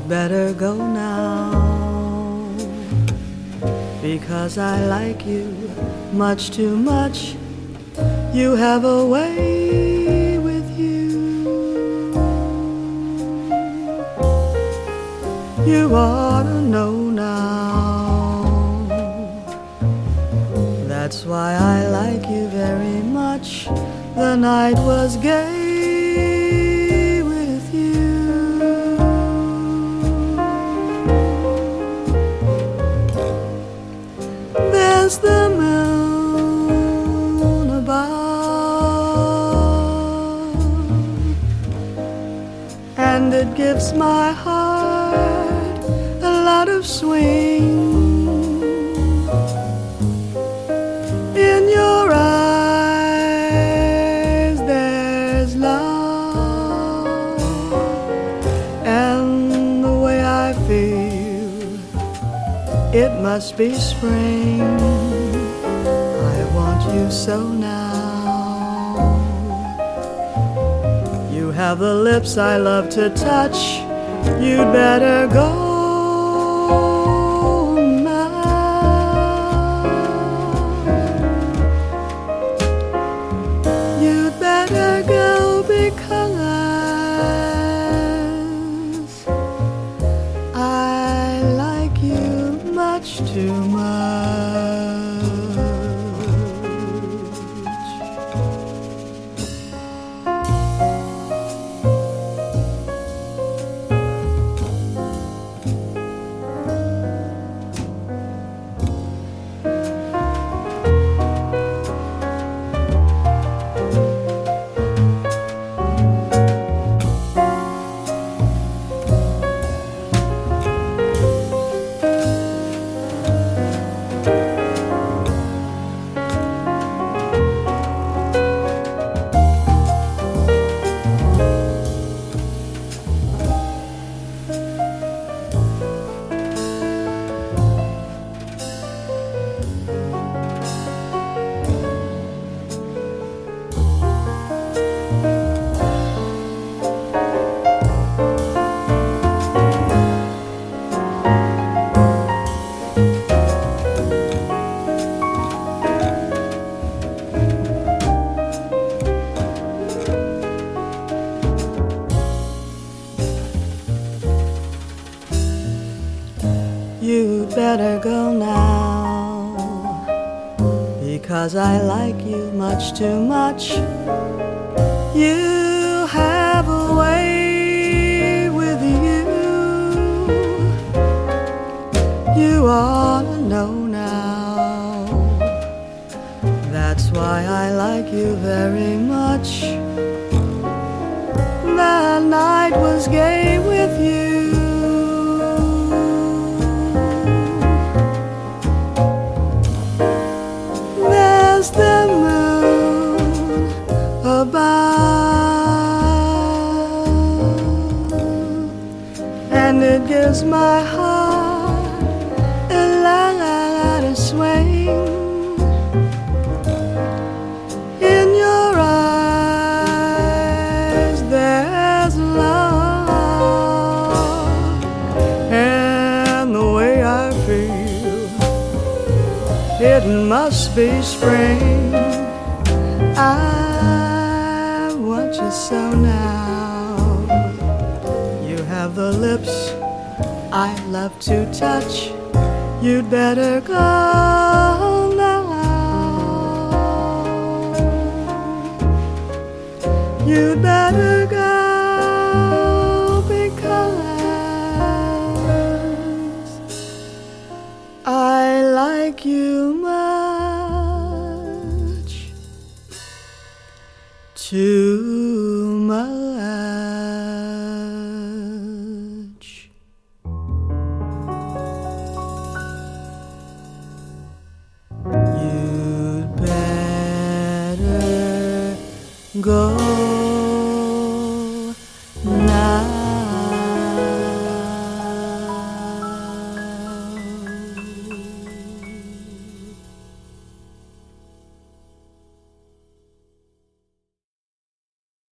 better go now, because I like you much too much. You have a way with you. You ought to know now. That's why I like you very much. The night was gay with you. There's the moon above, and it gives my heart a lot of swing. In your eyes there's love, and the way I feel, it must be spring. I want you so now. You have the lips I love to touch. You'd better go now. You'd better go, because I like you much too much. You better go now, because I like you much too much. You have a way with you. You ought to know now. That's why I like you very much. The night was gay with you. There's the moon above, and it gives my heart a lot of swing. In your eyes there's love, and the way I feel, it must be spring. I want you so now. You have the lips I love to touch. You'd better go now. You'd better go, because I like you much too much. You'd better go.